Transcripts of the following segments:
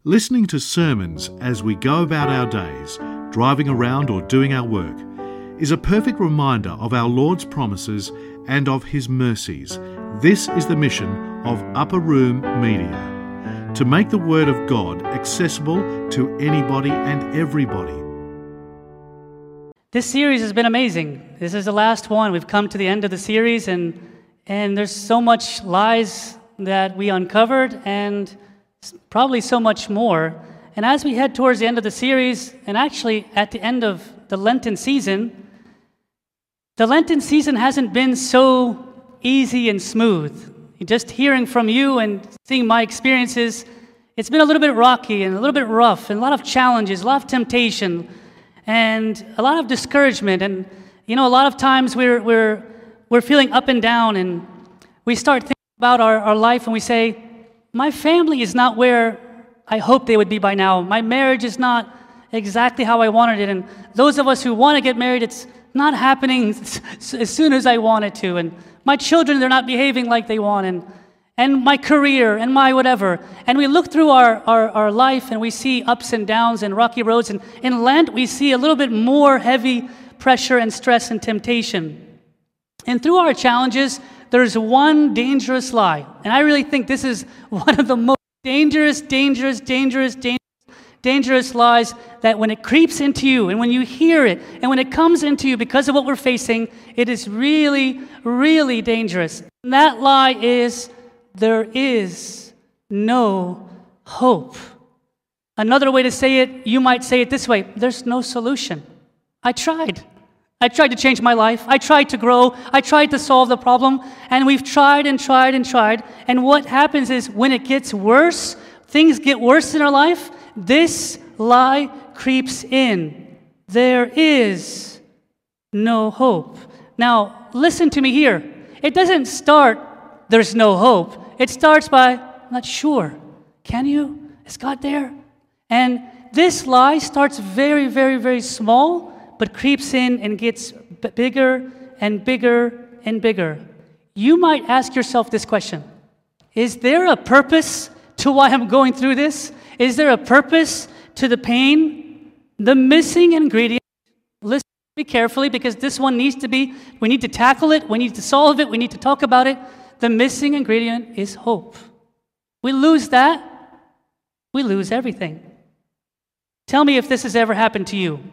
Listening to sermons as we go about our days, driving around or doing our work, is a perfect reminder of our Lord's promises and of His mercies. This is the mission of Upper Room Media, to make the Word of God accessible to anybody and everybody. This series has been amazing. This is the last one. We've come to the end of the series, and there's so much lies that we uncovered, and probably so much more. And as we head towards the end of the series, and actually at the end of the Lenten season hasn't been so easy and smooth. Just hearing from you and seeing my experiences, it's been a little bit rocky and a little bit rough, and a lot of challenges, a lot of temptation, and a lot of discouragement. And a lot of times we're feeling up and down, and we start thinking about our life, and we say, my family is not where I hoped they would be by now. My marriage is not exactly how I wanted it. And those of us who want to get married, it's not happening as soon as I want it to. And my children, they're not behaving like they want. And my career and my whatever. And we look through our life, and we see ups and downs and rocky roads. And in Lent, we see a little bit more heavy pressure and stress and temptation. And through our challenges, there's one dangerous lie. And I really think this is one of the most dangerous lies, that when it creeps into you, and when you hear it, and when it comes into you because of what we're facing, it is really, really dangerous. And that lie is, there is no hope. Another way to say it, you might say it this way: there's no solution. I tried to change my life. I tried to grow. I tried to solve the problem. And we've tried and tried and tried. And what happens is, when it gets worse, things get worse in our life, this lie creeps in. There is no hope. Now, listen to me here. It doesn't start, there's no hope. It starts by, I'm not sure. Can you? Is God there? And this lie starts very, very, very small, but creeps in and gets bigger and bigger and bigger. You might ask yourself this question: is there a purpose to why I'm going through this? Is there a purpose to the pain? The missing ingredient, listen to me carefully, because this one needs to be, we need to tackle it, we need to solve it, we need to talk about it. The missing ingredient is hope. We lose that, we lose everything. Tell me if this has ever happened to you.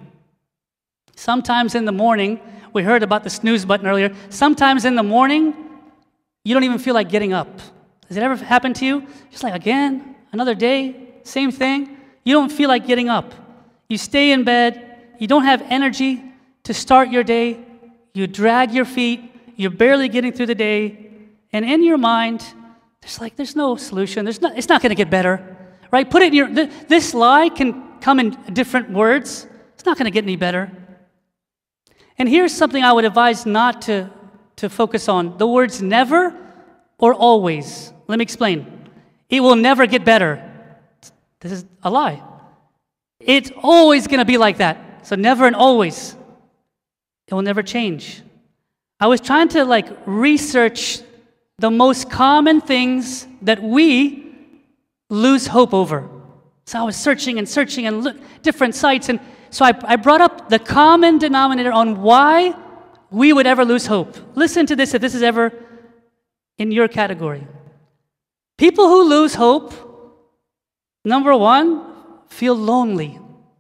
Sometimes in the morning, we heard about the snooze button earlier. Sometimes in the morning, you don't even feel like getting up. Has it ever happened to you? Just like, again, another day, same thing. You don't feel like getting up. You stay in bed. You don't have energy to start your day. You drag your feet. You're barely getting through the day. And in your mind, there's no solution. It's not going to get better, right? Put it in this lie can come in different words. It's not going to get any better. And here's something I would advise not to focus on: the words never or always. Let me explain. It will never get better. This is a lie. It's always going to be like that. So never and always. It will never change. I was trying to research the most common things that we lose hope over. So I was searching and look different sites, and so I brought up the common denominator on why we would ever lose hope. Listen to this if this is ever in your category. People who lose hope, number one, feel lonely.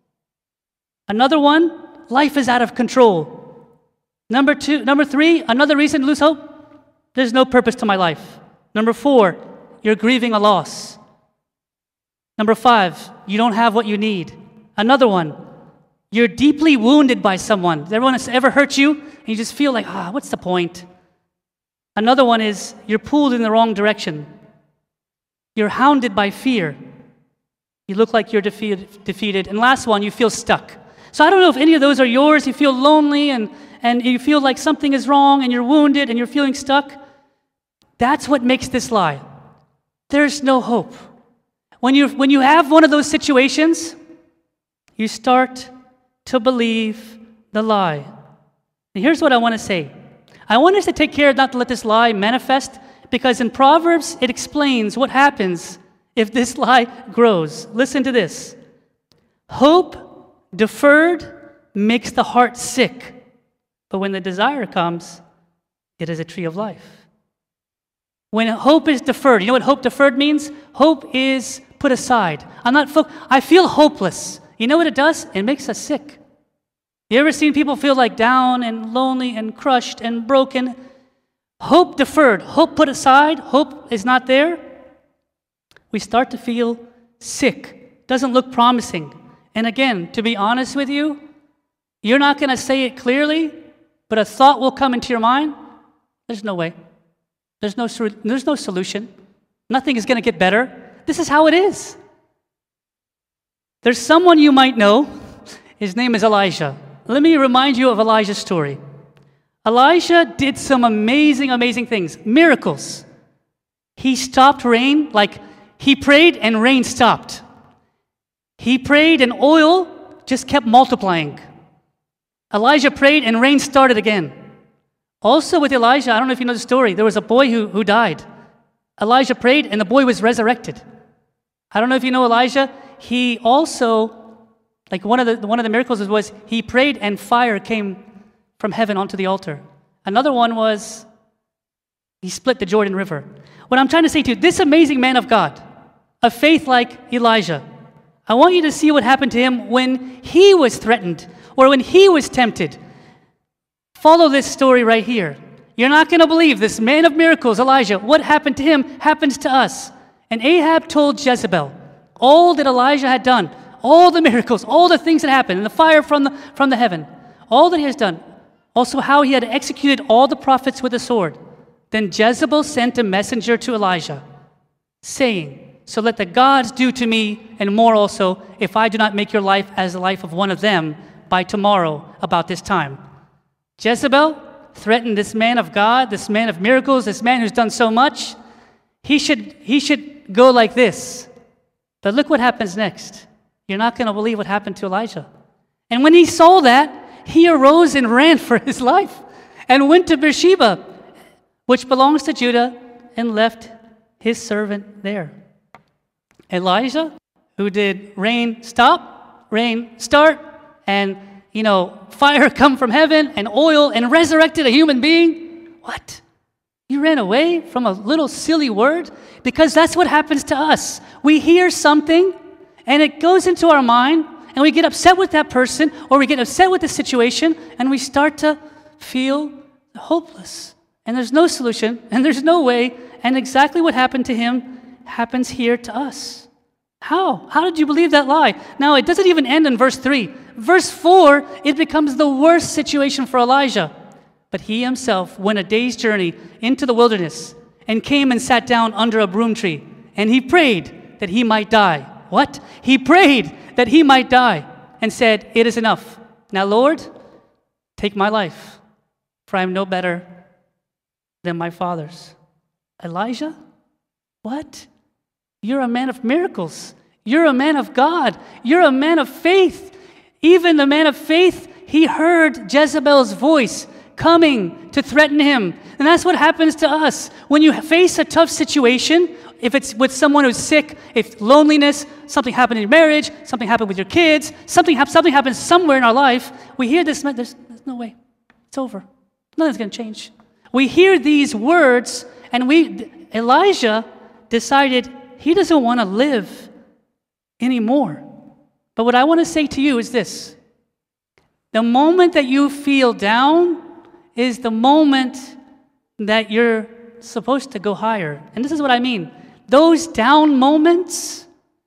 Another one, life is out of control. Number three, another reason to lose hope, there's no purpose to my life. Number four, you're grieving a loss. Number five, you don't have what you need. Another one, you're deeply wounded by someone. Everyone has ever hurt you, and you just feel like, what's the point? Another one is, you're pulled in the wrong direction. You're hounded by fear. You look like you're defeated. And last one, you feel stuck. So I don't know if any of those are yours. You feel lonely, and you feel like something is wrong, and you're wounded, and you're feeling stuck. That's what makes this lie. There's no hope. When you have one of those situations, you start to believe the lie. And here's what I want to say. I want us to take care not to let this lie manifest, because in Proverbs, it explains what happens if this lie grows. Listen to this. Hope deferred makes the heart sick, but when the desire comes, it is a tree of life. When hope is deferred, you know what hope deferred means? Hope is put aside. I feel hopeless. You know what it does? It makes us sick. You ever seen people feel like down and lonely and crushed and broken? Hope deferred, hope put aside, hope is not there. We start to feel sick. Doesn't look promising. And again, to be honest with you, you're not going to say it clearly, but a thought will come into your mind. There's no way. There's no solution. Nothing is going to get better. This is how it is. There's someone you might know. His name is Elijah. Let me remind you of Elijah's story. Elijah did some amazing, amazing things. Miracles. He stopped rain, like he prayed and rain stopped. He prayed and oil just kept multiplying. Elijah prayed and rain started again. Also with Elijah, I don't know if you know the story, there was a boy who died. Elijah prayed and the boy was resurrected. I don't know if you know Elijah. He also, like one of the miracles was he prayed and fire came from heaven onto the altar. Another one was he split the Jordan River. What I'm trying to say to you, this amazing man of God, of faith like Elijah, I want you to see what happened to him when he was threatened or when he was tempted. Follow this story right here. You're not going to believe this man of miracles, Elijah. What happened to him happens to us. And Ahab told Jezebel all that Elijah had done, all the miracles, all the things that happened, and the fire from the heaven, all that he has done. Also how he had executed all the prophets with a sword. Then Jezebel sent a messenger to Elijah, saying, so let the gods do to me and more also, if I do not make your life as the life of one of them by tomorrow about this time. Jezebel threatened this man of God, this man of miracles, this man who's done so much. He should go like this. But look what happens next. You're not going to believe what happened to Elijah. And when he saw that, he arose and ran for his life and went to Beersheba, which belongs to Judah, and left his servant there. Elijah, who did rain stop, rain start, and fire come from heaven and oil and resurrected a human being. What? You ran away from a little silly word? Because that's what happens to us. We hear something and it goes into our mind and we get upset with that person or we get upset with the situation and we start to feel hopeless. And there's no solution and there's no way. And exactly what happened to him happens here to us. How? How did you believe that lie? Now, it doesn't even end in verse 3. Verse 4, it becomes the worst situation for Elijah. But he himself went a day's journey into the wilderness and came and sat down under a broom tree. And he prayed that he might die. What? He prayed that he might die and said, it is enough. Now, Lord, take my life, for I am no better than my fathers. Elijah? What? You're a man of miracles. You're a man of God. You're a man of faith. Even the man of faith, he heard Jezebel's voice coming to threaten him. And that's what happens to us. When you face a tough situation, if it's with someone who's sick, if loneliness, something happened in your marriage, something happened with your kids, something happens somewhere in our life, we hear this, there's no way. It's over. Nothing's going to change. We hear these words, and Elijah decided he doesn't want to live anymore. But what I want to say to you is this. The moment that you feel down is the moment that you're supposed to go higher. And this is what I mean. Those down moments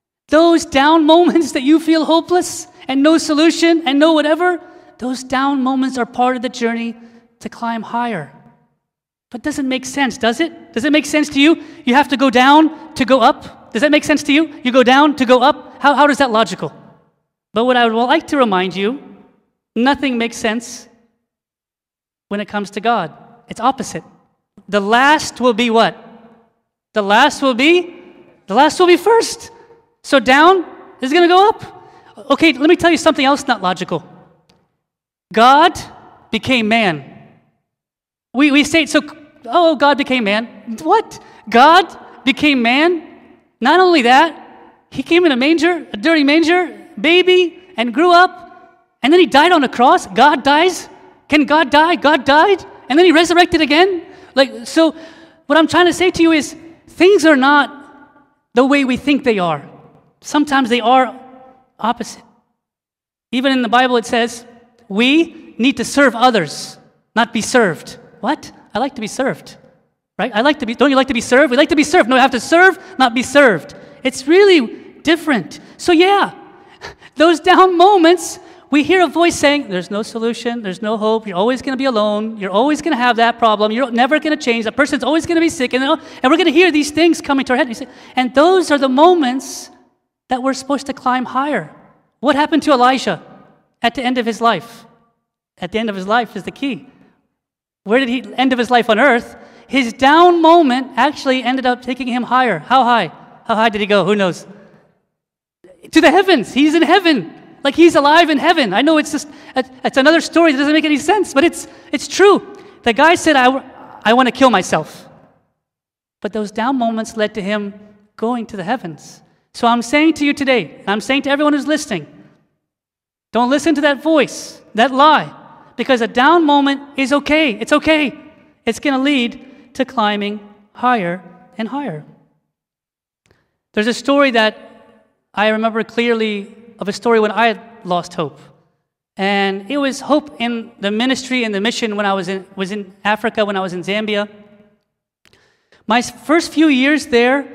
that you feel hopeless and no solution and no whatever, those down moments are part of the journey to climb higher. But it doesn't make sense, does it? Does it make sense to you? You have to go down to go up? Does that make sense to you? You go down to go up? How is that logical? But what I would like to remind you, nothing makes sense when it comes to God. It's opposite. The last will be what? The last will be first. So down is going to go up. Okay, let me tell you something else not logical. God became man. We say, God became man. What? God became man? Not only that, he came in a manger, a dirty manger, baby, and grew up, and then he died on a cross. God dies. Can God die? God died, and then he resurrected again. So what I'm trying to say to you is, things are not the way we think they are. Sometimes they are opposite. Even in the Bible it says, we need to serve others, not be served. What? I like to be served. Right? Don't you like to be served? We like to be served. No, you have to serve, not be served. It's really different. So yeah, those down moments, we hear a voice saying, there's no solution, there's no hope, you're always going to be alone, you're always going to have that problem, you're never going to change, that person's always going to be sick, and we're going to hear these things coming to our head. And those are the moments that we're supposed to climb higher. What happened to Elijah at the end of his life? At the end of his life is the key. Where did he end of his life on earth? His down moment actually ended up taking him higher. How high? How high did he go? Who knows? To the heavens. He's in heaven. Like he's alive in heaven. I know it's another story that doesn't make any sense, but it's true. The guy said, I want to kill myself. But those down moments led to him going to the heavens. So I'm saying to you today, I'm saying to everyone who's listening, don't listen to that voice, that lie, because a down moment is okay. It's okay. It's going to lead to climbing higher and higher. There's a story that I remember clearly of a story when I had lost hope. And it was hope in the ministry and the mission when I was in Africa, when I was in Zambia. My first few years there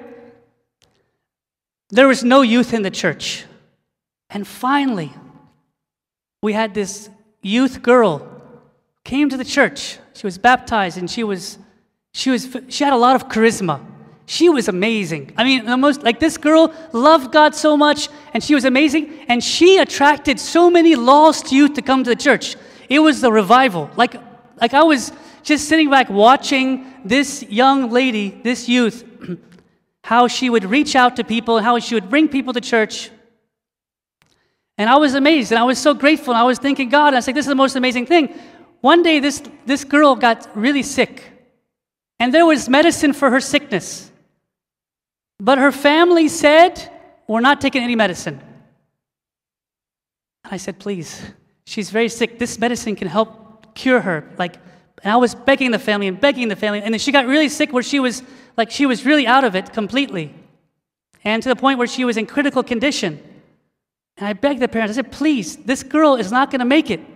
was no youth in the church. And finally, we had this youth girl came to the church. She was baptized, and she had a lot of charisma. She was amazing. I mean, this girl loved God so much, and she was amazing, and she attracted so many lost youth to come to the church. It was the revival. Like I was just sitting back watching this young lady, this youth, how she would reach out to people, and how she would bring people to church. And I was amazed, and I was so grateful, and I was thanking God, and I was like, this is the most amazing thing. One day, this girl got really sick, and there was medicine for her sickness. But her family said, we're not taking any medicine. And I said, please, she's very sick. This medicine can help cure her. And I was begging the family, and then she got really sick where she was really out of it completely. And to the point where she was in critical condition. And I begged the parents, I said, please, this girl is not going to make it.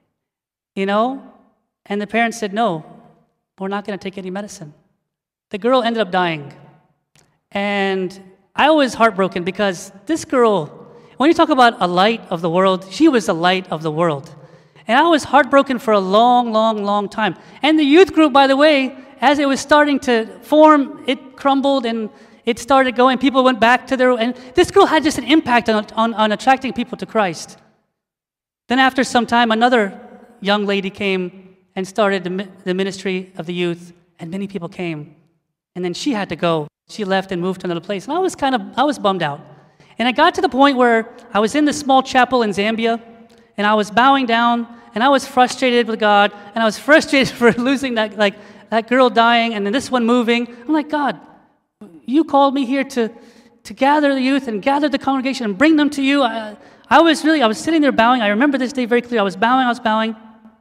And the parents said, no, we're not going to take any medicine. The girl ended up dying. And I was heartbroken because this girl, when you talk about a light of the world, she was the light of the world. And I was heartbroken for a long, long, long time. And the youth group, by the way, as it was starting to form, it crumbled and it started going. People went back to and this girl had just an impact on attracting people to Christ. Then after some time, another young lady came and started the ministry of the youth, and many people came. And then she had to go. She left and moved to another place. And I was bummed out. And I got to the point where I was in this small chapel in Zambia, and I was bowing down, and I was frustrated with God, and I was frustrated for losing that girl dying, and then this one moving. I'm like, God, you called me here to gather the youth and gather the congregation and bring them to you. I was sitting there bowing. I remember this day very clearly. I was bowing.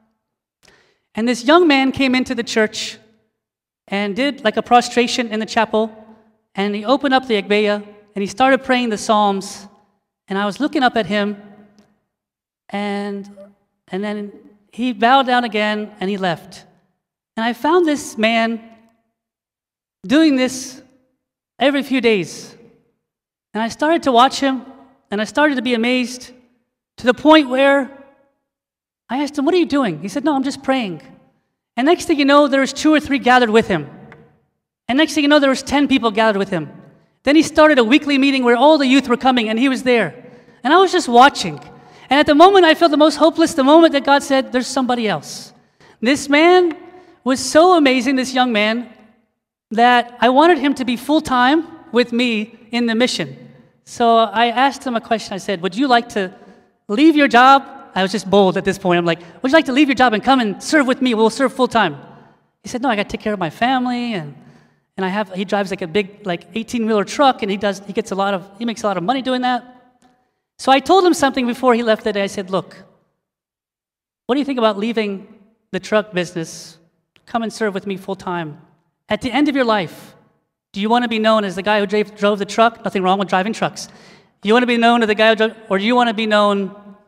And this young man came into the church and did like a prostration in the chapel. And he opened up the Agbeya, and he started praying the Psalms. And I was looking up at him, and then he bowed down again, and he left. And I found this man doing this every few days. And I started to watch him, and I started to be amazed to the point where I asked him, what are you doing? He said, no, I'm just praying. And next thing you know, there was 2 or 3 gathered with him. And next thing you know, there was 10 people gathered with him. Then he started a weekly meeting where all the youth were coming, and he was there. And I was just watching. And at the moment, I felt the most hopeless, the moment that God said, there's somebody else. This man was so amazing, this young man, that I wanted him to be full-time with me in the mission. So I asked him a question. I said, would you like to leave your job? I was just bold at this point. I'm like, would you like to leave your job and come and serve with me? We'll serve full-time. He said, no, I got to take care of my family, And he drives like a big, like 18-wheeler truck, and he makes a lot of money doing that. So I told him something before he left that day. I said, look, what do you think about leaving the truck business? Come and serve with me full time. At the end of your life, do you want to be known as the guy who drove the truck? Nothing wrong with driving trucks. Do you want to be known as the guy who drove, or do you want to be known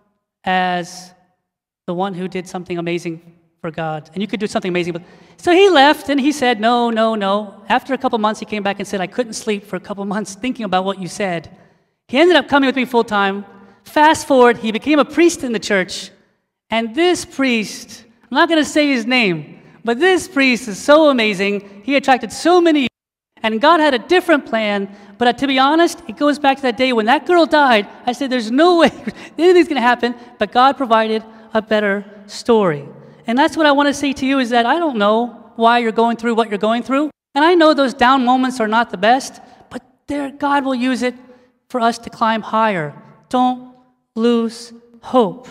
as the one who did something amazing for God? And you could do something amazing. So he left, and he said, no, no, no. After a couple months, he came back and said, I couldn't sleep for a couple months thinking about what you said. He ended up coming with me full time. Fast forward, he became a priest in the church. And this priest, I'm not going to say his name, but this priest is so amazing. He attracted so many, and God had a different plan. But to be honest, it goes back to that day when that girl died. I said, there's no way anything's going to happen, but God provided a better story. And that's what I want to say to you is that I don't know why you're going through what you're going through. And I know those down moments are not the best, but God will use it for us to climb higher. Don't lose hope.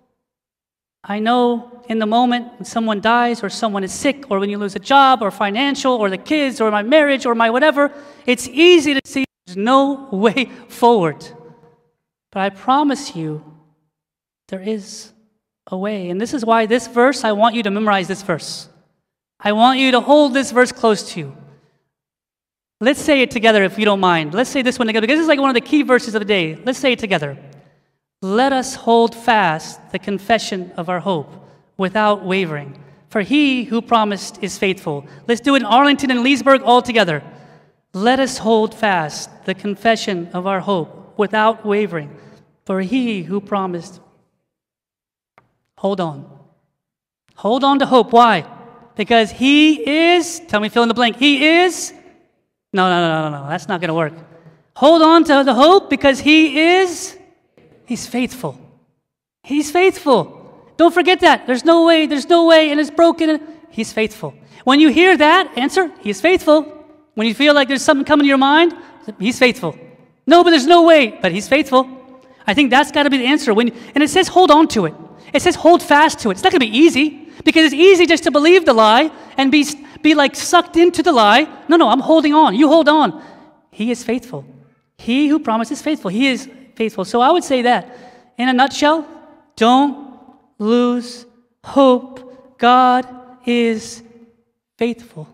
I know in the moment when someone dies or someone is sick or when you lose a job or financial or the kids or my marriage or my whatever, it's easy to see there's no way forward. But I promise you, there is a way. And this is why this verse, I want you to memorize this verse. I want you to hold this verse close to you. Let's say it together if you don't mind. Let's say this one together because this is like one of the key verses of the day. Let's say it together. Let us hold fast the confession of our hope without wavering, for he who promised is faithful. Let's do it in Arlington and Leesburg all together. Let us hold fast the confession of our hope without wavering, for he who promised. Hold on. Hold on to hope. Why? Because he is, tell me fill in the blank, he is, no, that's not going to work. Hold on to the hope because he's faithful. He's faithful. Don't forget that. There's no way, and it's broken. He's faithful. When you hear that, answer, he's faithful. When you feel like there's something coming to your mind, he's faithful. No, but there's no way, but he's faithful. I think that's got to be the answer. And it says hold on to it. It says hold fast to it. It's not going to be easy because it's easy just to believe the lie and be like sucked into the lie. No, I'm holding on. You hold on. He is faithful. He who promises is faithful. He is faithful. So I would say that in a nutshell, don't lose hope. God is faithful.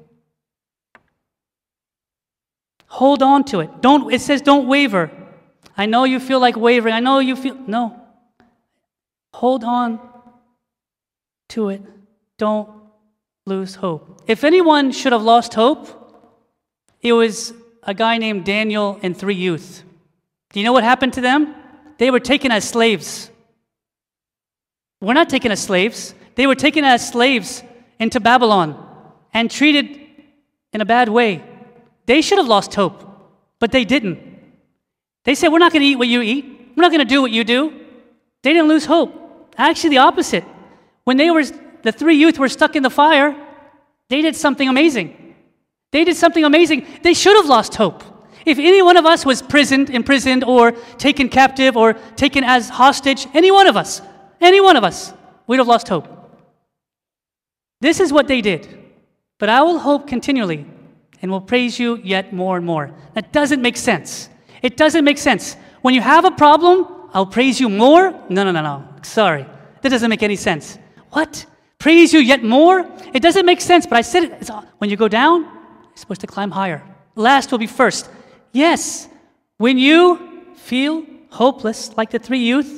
Hold on to it. It says don't waver. I know you feel like wavering. No. Hold on to it. Don't lose hope. If anyone should have lost hope, it was a guy named Daniel and 3 youth. Do you know what happened to them? They were taken as slaves. We're not taken as slaves. They were taken as slaves into Babylon and treated in a bad way. They should have lost hope, but they didn't. They said, we're not going to eat what you eat. We're not going to do what you do. They didn't lose hope. Actually, the opposite. When the 3 youth were stuck in the fire, they did something amazing. They should have lost hope. If any one of us was imprisoned or taken captive or taken as hostage, any one of us, we'd have lost hope. This is what they did. But I will hope continually and will praise you yet more and more. That doesn't make sense. It doesn't make sense. When you have a problem, I'll praise you more? No. Sorry. That doesn't make any sense. What? Praise you yet more? It doesn't make sense, but I said it. When you go down, you're supposed to climb higher. Last will be first. Yes, when you feel hopeless, like the 3 youth,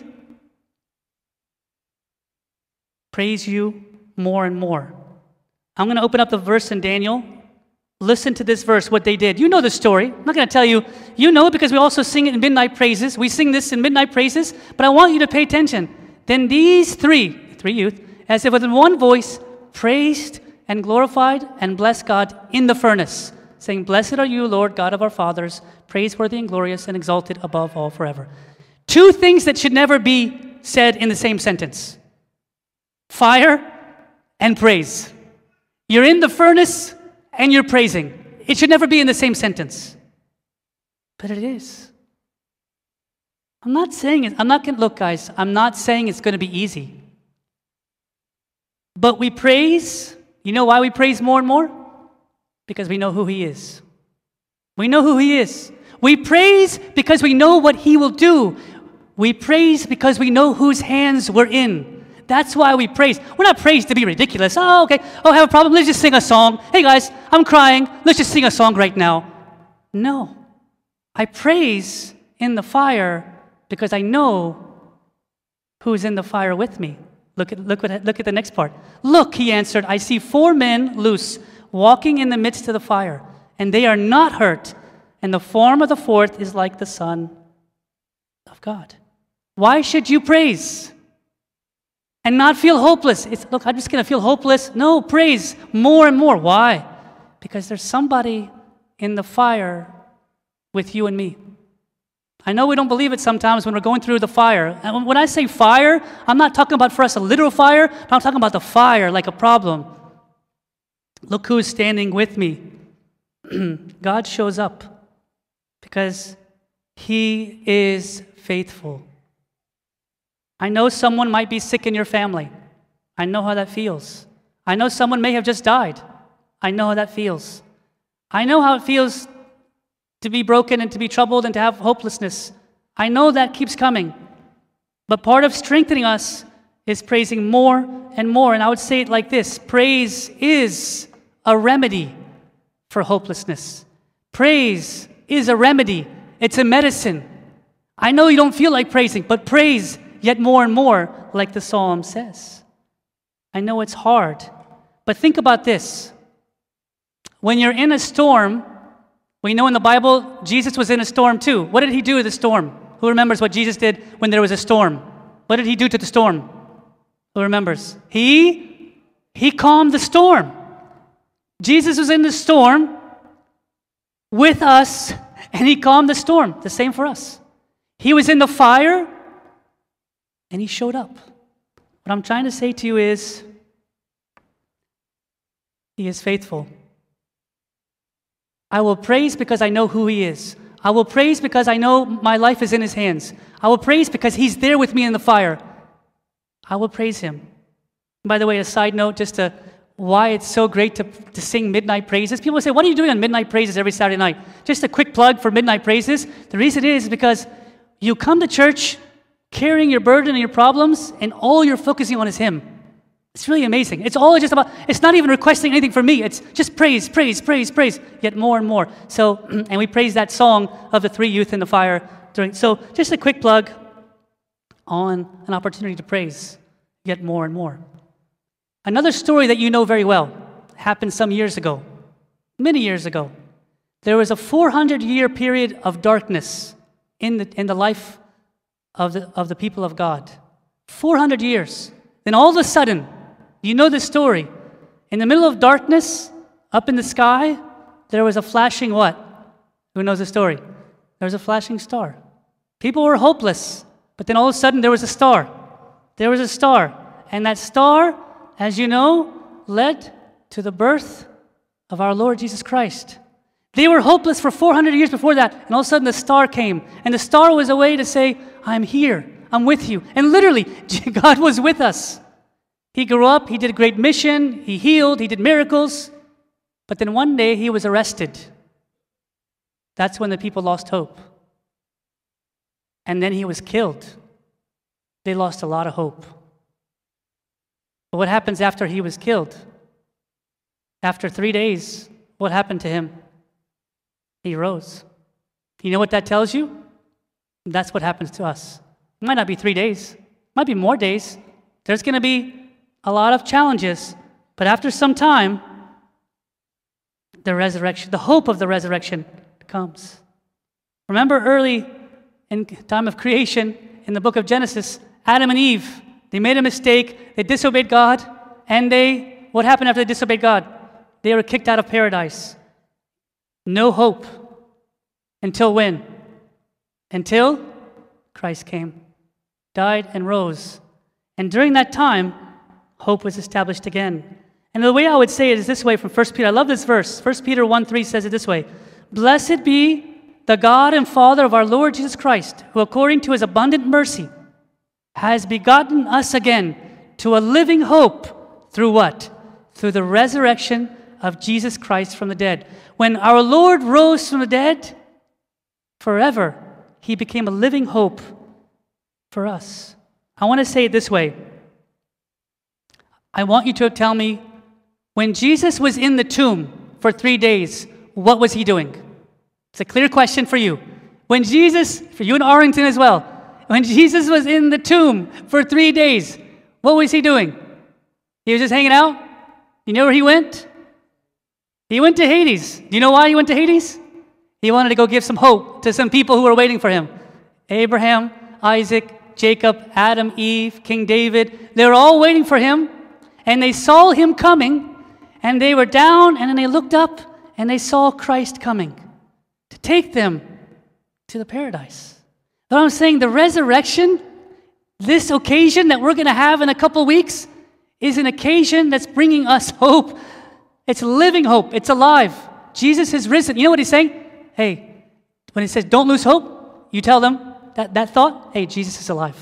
praise you more and more. I'm going to open up the verse in Daniel. Listen to this verse, what they did. You know the story. I'm not going to tell you. You know it because we also sing it in midnight praises. We sing this in midnight praises, but I want you to pay attention. Then these 3 youth, as if with one voice, praised and glorified and blessed God in the furnace, saying, blessed are you, Lord, God of our fathers, praiseworthy and glorious and exalted above all forever. 2 things that should never be said in the same sentence. Fire and praise. You're in the furnace and you're praising. It should never be in the same sentence. But it is. Look, guys, I'm not saying it's going to be easy. But we praise. You know why we praise more and more? because we know who He is. We know who He is. We praise because we know what He will do. We praise because we know whose hands we're in. That's why we praise. We're not praised to be ridiculous. Oh, okay. Oh, I have a problem. Let's just sing a song. Hey, guys, I'm crying. Let's just sing a song right now. No. I praise in the fire because I know who's in the fire with me. Look at the next part. Look, he answered, I see 4 men loose, walking in the midst of the fire, and they are not hurt, and the form of the 4th is like the Son of God. Why should you praise and not feel hopeless? Look, I'm just going to feel hopeless. No, praise more and more. Why? Because there's somebody in the fire with you and me. I know we don't believe it sometimes when we're going through the fire. And when I say fire, I'm not talking about for us a literal fire, but I'm talking about the fire like a problem. Look who's standing with me. God shows up because He is faithful. I know someone might be sick in your family. I know how that feels. I know someone may have just died. I know how that feels. I know how it feels to be broken and to be troubled and to have hopelessness. I know that keeps coming. But part of strengthening us is praising more and more. And I would say it like this: praise is a remedy for hopelessness. Praise is a remedy. It's a medicine. I know you don't feel like praising, but praise yet more and more, like the psalm says. I know it's hard, but think about this. When you're in a storm, we know in the Bible, Jesus was in a storm too. What did He do to the storm? Who remembers what Jesus did when there was a storm? What did He do to the storm? Who remembers? He calmed the storm. Jesus was in the storm with us, and He calmed the storm. The same for us. He was in the fire, and He showed up. What I'm trying to say to you is, He is faithful. I will praise because I know who He is. I will praise because I know my life is in His hands. I will praise because He's there with me in the fire. I will praise Him. By the way, a side note, just to why it's so great to sing midnight praises. People say, what are you doing on midnight praises every Saturday night? Just a quick plug for midnight praises. The reason is because you come to church carrying your burden and your problems, and all you're focusing on is Him. It's really amazing. It's all just about, it's not even requesting anything from me. It's just praise, praise, praise, praise, yet more and more. So, and we praise that song of the 3 youth in the fire. So just a quick plug on an opportunity to praise, yet more and more. Another story that you know very well happened some years ago, many years ago. There was a 400-year period of darkness in the life of the people of God. 400 years. Then all of a sudden, you know the story. In the middle of darkness, up in the sky, there was a flashing what? Who knows the story? There was a flashing star. People were hopeless, but then all of a sudden there was a star. There was a star. And that star, as you know, led to the birth of our Lord Jesus Christ. They were hopeless for 400 years before that, and all of a sudden the star came. And the star was a way to say, I'm here, I'm with you. And literally, God was with us. He grew up, He did a great mission, He healed, He did miracles. But then one day He was arrested. That's when the people lost hope. And then He was killed. They lost a lot of hope. But what happens after He was killed? After 3 days, what happened to Him? He rose. You know what that tells you? That's what happens to us. It might not be 3 days. It might be more days. There's going to be a lot of challenges. But after some time, the resurrection, the hope of the resurrection comes. Remember early in time of creation, in the book of Genesis, Adam and Eve, they made a mistake. They disobeyed God. And what happened after they disobeyed God? They were kicked out of paradise. No hope. Until when? Until Christ came, died, and rose. And during that time, hope was established again. And the way I would say it is this way from 1 Peter. I love this verse. 1 Peter 1:3 says it this way. Blessed be the God and Father of our Lord Jesus Christ, who according to His abundant mercy has begotten us again to a living hope through what? Through the resurrection of Jesus Christ from the dead. When our Lord rose from the dead, forever, he became a living hope for us. I want to say it this way. I want you to tell me, when Jesus was in the tomb for 3 days, what was he doing? It's a clear question for you. When Jesus, for you in Arlington as well, when Jesus was in the tomb for 3 days, what was he doing? He was just hanging out? You know where he went? He went to Hades. Do you know why he went to Hades? He wanted to go give some hope to some people who were waiting for him. Abraham, Isaac, Jacob, Adam, Eve, King David, they were all waiting for him, and they saw him coming, and they were down, and then they looked up, and they saw Christ coming to take them to the paradise. But I'm saying the resurrection, this occasion that we're going to have in a couple weeks, is an occasion that's bringing us hope. It's living hope. It's alive. Jesus is risen. You know what he's saying? Hey, when he says don't lose hope, you tell them that thought, hey, Jesus is alive.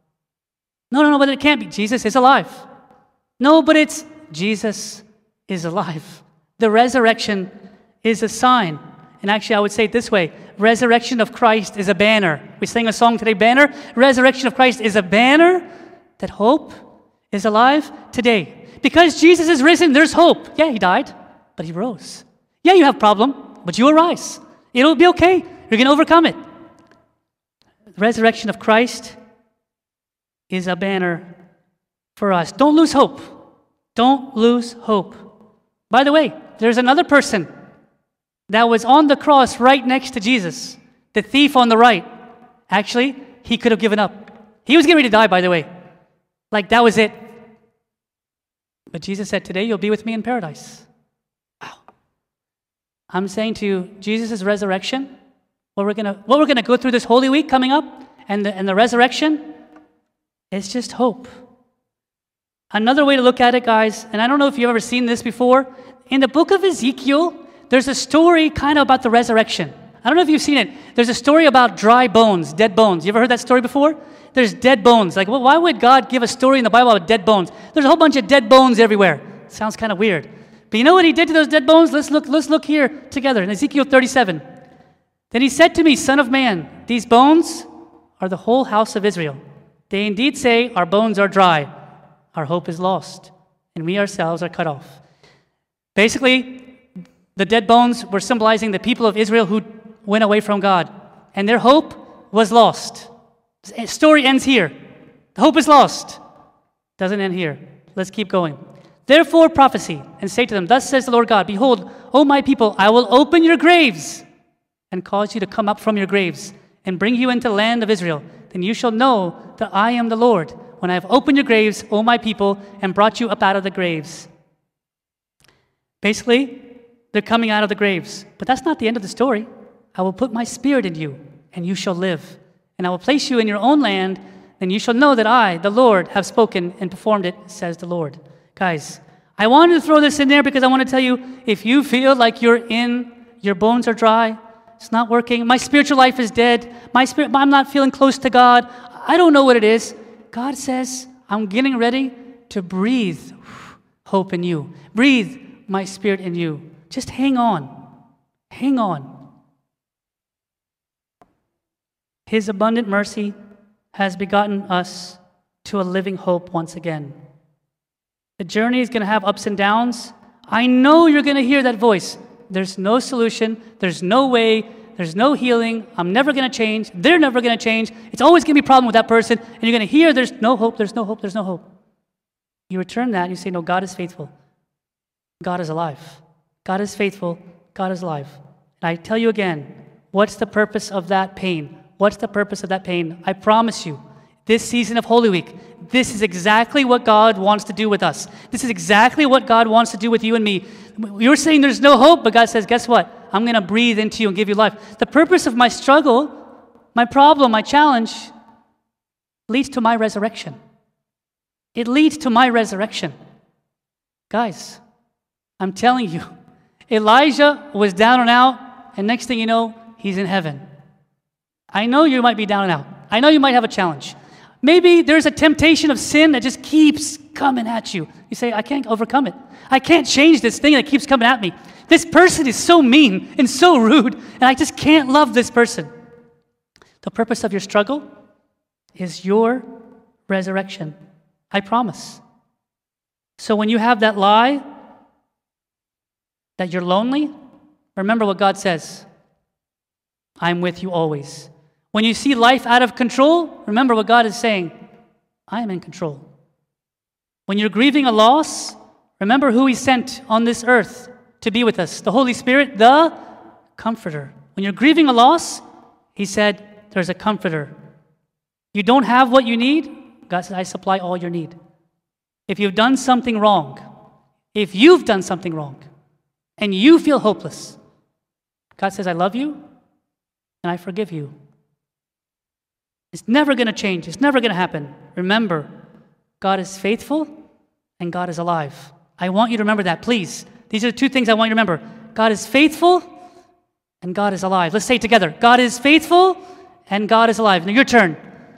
No, but it can't be. Jesus is alive. No, but it's Jesus is alive. The resurrection is a sign. And actually, I would say it this way. Resurrection of Christ is a banner. We sang a song today, Banner. Resurrection of Christ is a banner that hope is alive today. Because Jesus is risen, there's hope. Yeah, he died, but he rose. Yeah, you have a problem, but you arise. It'll be okay. You're going to overcome it. The resurrection of Christ is a banner for us. Don't lose hope. Don't lose hope. By the way, there's another person that was on the cross right next to Jesus, the thief on the right. Actually, he could have given up. He was getting ready to die, by the way. Like that was it. But Jesus said, today you'll be with me in paradise. Wow. I'm saying to you, Jesus' resurrection, what we're gonna go through this Holy Week coming up, and the resurrection, it's just hope. Another way to look at it, guys, and I don't know if you've ever seen this before, in the book of Ezekiel, there's a story kind of about the resurrection. I don't know if you've seen it. There's a story about dry bones, dead bones. You ever heard that story before? There's dead bones. Like, well, why would God give a story in the Bible about dead bones? There's a whole bunch of dead bones everywhere. Sounds kind of weird. But you know what he did to those dead bones? Let's look here together in Ezekiel 37. Then he said to me, Son of man, these bones are the whole house of Israel. They indeed say, our bones are dry, our hope is lost, and we ourselves are cut off. Basically, the dead bones were symbolizing the people of Israel who went away from God, and their hope was lost. The story ends here. The hope is lost. Doesn't end here. Let's keep going. Therefore prophesy, and say to them, Thus says the Lord God, Behold, O my people, I will open your graves, and cause you to come up from your graves, and bring you into the land of Israel. Then you shall know that I am the Lord, when I have opened your graves, O my people, and brought you up out of the graves. Basically, they're coming out of the graves. But that's not the end of the story. I will put my spirit in you, and you shall live. And I will place you in your own land, and you shall know that I, the Lord, have spoken and performed it, says the Lord. Guys, I wanted to throw this in there because I want to tell you, if you feel like your bones are dry, it's not working, my spiritual life is dead, I'm not feeling close to God, I don't know what it is. God says, I'm getting ready to breathe hope in you. Breathe my spirit in you. Just hang on. Hang on. His abundant mercy has begotten us to a living hope once again. The journey is going to have ups and downs. I know you're going to hear that voice. There's no solution. There's no way. There's no healing. I'm never going to change. They're never going to change. It's always going to be a problem with that person. And you're going to hear there's no hope, there's no hope, there's no hope. You return that and you say, no, God is faithful. God is alive. God is faithful. God is alive. And I tell you again, what's the purpose of that pain? What's the purpose of that pain? I promise you, this season of Holy Week, this is exactly what God wants to do with us. This is exactly what God wants to do with you and me. You're saying there's no hope, but God says, guess what? I'm going to breathe into you and give you life. The purpose of my struggle, my problem, my challenge, leads to my resurrection. It leads to my resurrection. Guys, I'm telling you, Elijah was down and out, and next thing you know, he's in heaven. I know you might be down and out. I know you might have a challenge. Maybe there's a temptation of sin that just keeps coming at you. You say, I can't overcome it. I can't change this thing that keeps coming at me. This person is so mean and so rude, and I just can't love this person. The purpose of your struggle is your resurrection. I promise. So when you have that lie that you're lonely, remember what God says. I'm with you always. When you see life out of control, remember what God is saying. I am in control. When you're grieving a loss, remember who He sent on this earth to be with us. The Holy Spirit, the Comforter. When you're grieving a loss, He said, there's a Comforter. You don't have what you need, God said, I supply all your need. If you've done something wrong, and you feel hopeless, God says, I love you, and I forgive you. It's never going to change. It's never going to happen. Remember, God is faithful and God is alive. I want you to remember that, please. These are the two things I want you to remember. God is faithful and God is alive. Let's say it together. God is faithful and God is alive. Now your turn.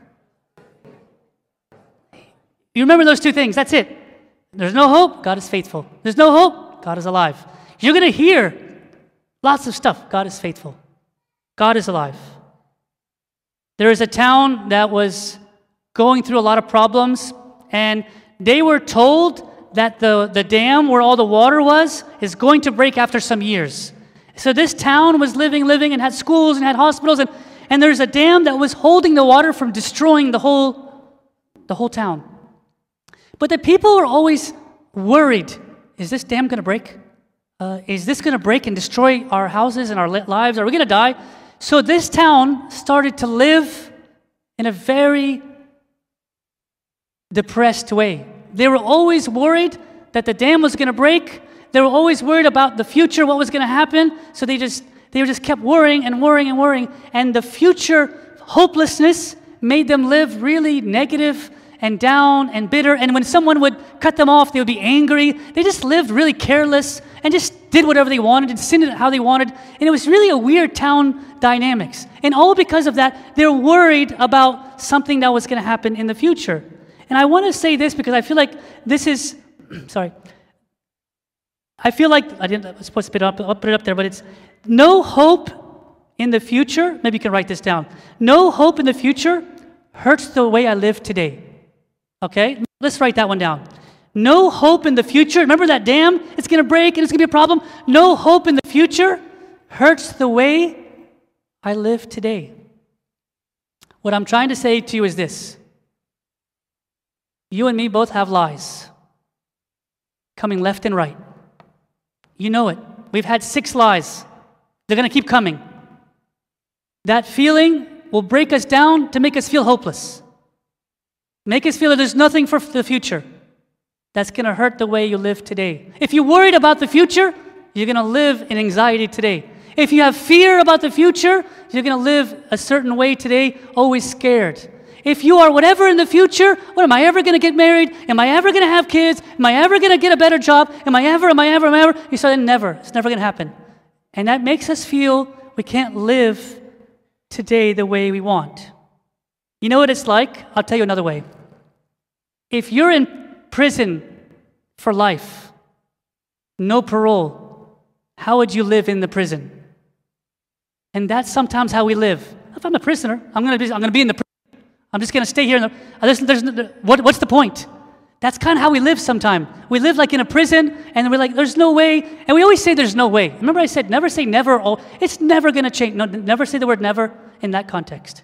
You remember those two things. That's it. There's no hope. God is faithful. There's no hope. God is alive. You're going to hear lots of stuff. God is faithful. God is alive. There is a town that was going through a lot of problems, and they were told that the dam where all the water was is going to break after some years. So this town was living, and had schools and had hospitals, and there's a dam that was holding the water from destroying the whole town. But the people were always worried, is this dam going to break? Is this going to break and destroy our houses and our lives? Are we going to die? So this town started to live in a very depressed way. They were always worried that the dam was going to break. They were always worried about the future, what was going to happen. So they just kept worrying. And the future hopelessness made them live really negative and down and bitter. And when someone would cut them off, they would be angry. They just lived really careless and just did whatever they wanted and sinned how they wanted. And it was really a weird town dynamics. And all because of that, they're worried about something that was going to happen in the future. And I want to say this because I feel like this is, sorry. I feel like, I was supposed to put it up there, but it's no hope in the future. Maybe you can write this down. No hope in the future hurts the way I live today. Okay? Let's write that one down. No hope in the future. Remember that dam? It's going to break and it's going to be a problem. No hope in the future hurts the way I live today. What I'm trying to say to you is this. You and me both have lies coming left and right. You know it. We've had 6 lies. They're going to keep coming. That feeling will break us down to make us feel hopeless. Make us feel that there's nothing for the future. That's going to hurt the way you live today. If you're worried about the future, you're going to live in anxiety today. If you have fear about the future, you're going to live a certain way today, always scared. If you are whatever in the future, what, am I ever going to get married? Am I ever going to have kids? Am I ever going to get a better job? Am I ever? You say, never. It's never going to happen. And that makes us feel we can't live today the way we want. You know what it's like? I'll tell you another way. If you're in prison for life, no parole, how would you live in the prison? And that's sometimes how we live. If I'm a prisoner, I'm going to be in the prison. I'm just going to stay here. What's the point? That's kind of how we live sometimes. We live like in a prison, and we're like, there's no way. And we always say there's no way. Remember I said, never say never. Oh, it's never going to change. No, never say the word never in that context.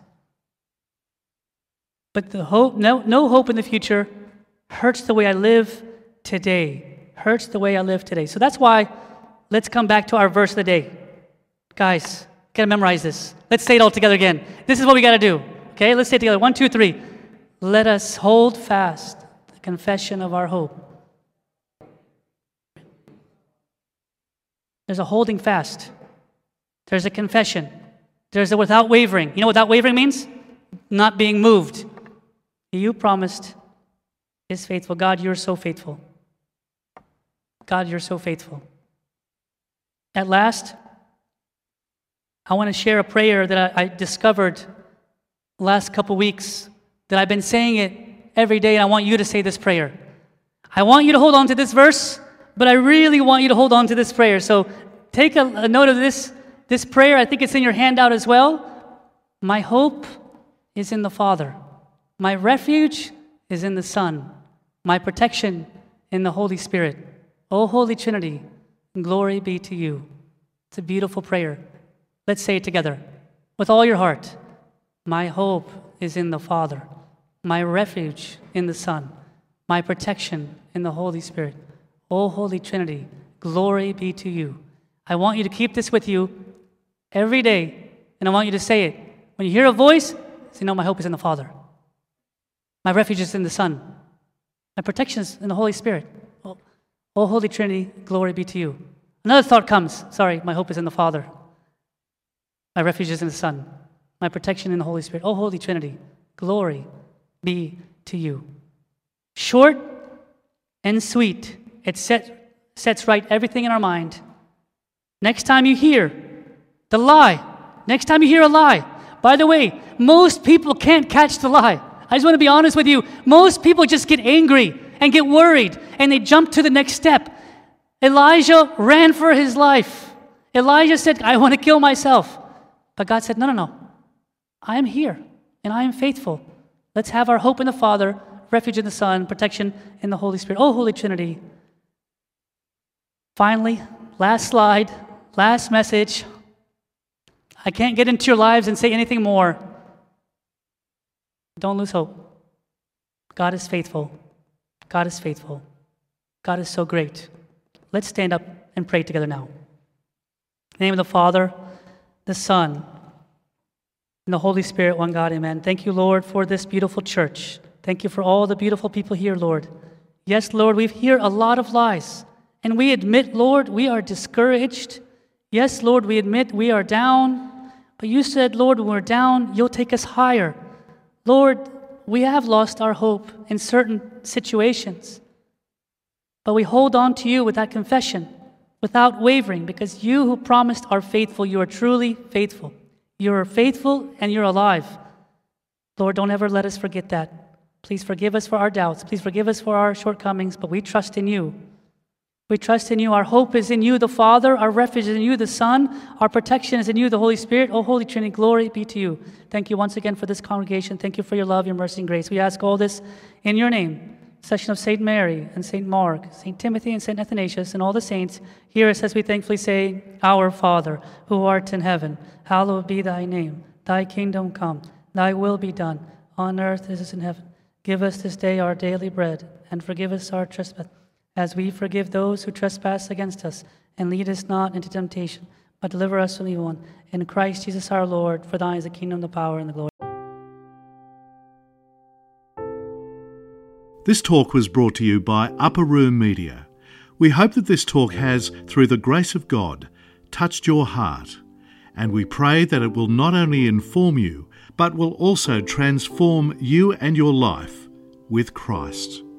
But the hope, no hope in the future hurts the way I live today. Hurts the way I live today. So that's why, let's come back to our verse of the day. Guys, got to memorize this. Let's say it all together again. This is what we got to do. Okay, let's say it together. 1, 2, 3. Let us hold fast the confession of our hope. There's a holding fast. There's a confession. There's a without wavering. You know what without wavering means? Not being moved. You promised is faithful. God, you're so faithful. God, you're so faithful. At last, I want to share a prayer that I discovered last couple weeks that I've been saying it every day, and I want you to say this prayer. I want you to hold on to this verse, but I really want you to hold on to this prayer. So take a note of this prayer. I think it's in your handout as well. My hope is in the Father. My refuge is in the Son. My protection in the Holy Spirit. O Holy Trinity, glory be to you. It's a beautiful prayer. Let's say it together with all your heart. My hope is in the Father. My refuge in the Son. My protection in the Holy Spirit. O Holy Trinity, glory be to you. I want you to keep this with you every day, and I want you to say it. When you hear a voice, say, no, my hope is in the Father. My refuge is in the Son. My protection is in the Holy Spirit. O Holy Trinity, glory be to you. Another thought comes. Sorry, my hope is in the Father. My refuge is in the Son. My protection in the Holy Spirit. O Holy Trinity, glory be to you. Short and sweet. It sets right everything in our mind. Next time you hear the lie, next time you hear a lie, by the way, most people can't catch the lie. I just want to be honest with you. Most people just get angry and get worried, and they jump to the next step. Elijah ran for his life. Elijah said, I want to kill myself. But God said, no. I am here, and I am faithful. Let's have our hope in the Father, refuge in the Son, protection in the Holy Spirit. Oh, Holy Trinity. Finally, last slide, last message. I can't get into your lives and say anything more. Don't lose hope. God is faithful. God is faithful. God is so great. Let's stand up and pray together now. In the name of the Father, the Son, and the Holy Spirit, one God, amen. Thank you, Lord, for this beautiful church. Thank you for all the beautiful people here, Lord. Yes, Lord, we hear a lot of lies. And we admit, Lord, we are discouraged. Yes, Lord, we admit we are down. But you said, Lord, when we're down, you'll take us higher. Lord, we have lost our hope in certain situations. But we hold on to you with that confession, without wavering, because you who promised are faithful. You are truly faithful. You are faithful and you're alive. Lord, don't ever let us forget that. Please forgive us for our doubts. Please forgive us for our shortcomings, but we trust in you. We trust in you. Our hope is in you, the Father. Our refuge is in you, the Son. Our protection is in you, the Holy Spirit. O Holy Trinity, glory be to you. Thank you once again for this congregation. Thank you for your love, your mercy, and grace. We ask all this in your name. Session of St. Mary and St. Mark, St. Timothy and St. Athanasius, and all the saints, hear us as we thankfully say, Our Father, who art in heaven, hallowed be thy name. Thy kingdom come, thy will be done, on earth as it is in heaven. Give us this day our daily bread, and forgive us our trespass, as we forgive those who trespass against us. And lead us not into temptation, but deliver us from the evil one. In Christ Jesus our Lord, for thine is the kingdom, the power, and the glory. This talk was brought to you by Upper Room Media. We hope that this talk has, through the grace of God, touched your heart, and we pray that it will not only inform you, but will also transform you and your life with Christ.